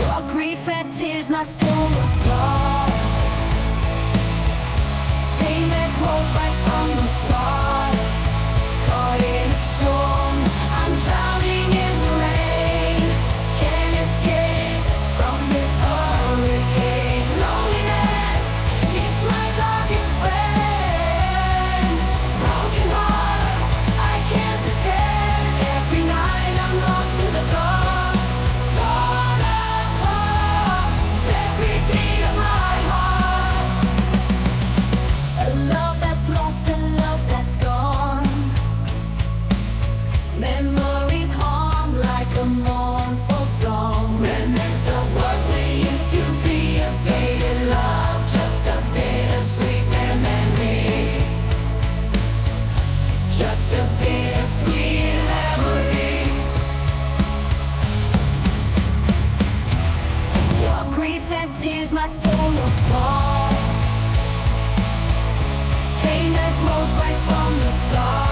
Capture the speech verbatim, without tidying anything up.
Your grief and tears my soul apart. Pain that grows right from the start. Caught in a storm, I'm drowning in the rain. Can't escape from this hurricane. Loneliness, it's my darkest friend. Broken heart, I can't pretend. Every night I'm lost in the dark. Torn apart with every beat of my heart. A love that's lost, a love that's gone. Memories haunt like a mournful song. Remnants of what we used to be, a faded love, just a bittersweet memory. Just a bittersweet memory. Your grief and tears my soul apart. Pain that grows right from the start.